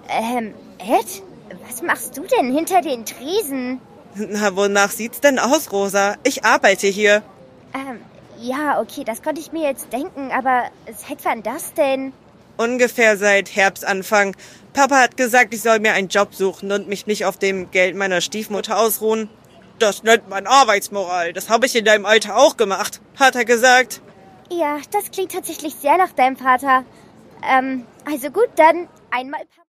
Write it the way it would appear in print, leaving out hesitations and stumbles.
Ed? Was machst du denn hinter den Tresen? Na, wonach sieht's denn aus, Rosa? Ich arbeite hier. Ja, okay, das konnte ich mir jetzt denken, aber seit wann das denn? Ungefähr seit Herbstanfang. Papa hat gesagt, ich soll mir einen Job suchen und mich nicht auf dem Geld meiner Stiefmutter ausruhen. Das nennt man Arbeitsmoral. Das habe ich in deinem Alter auch gemacht, hat er gesagt. Ja, das klingt tatsächlich sehr nach deinem Vater. Also gut, dann einmal...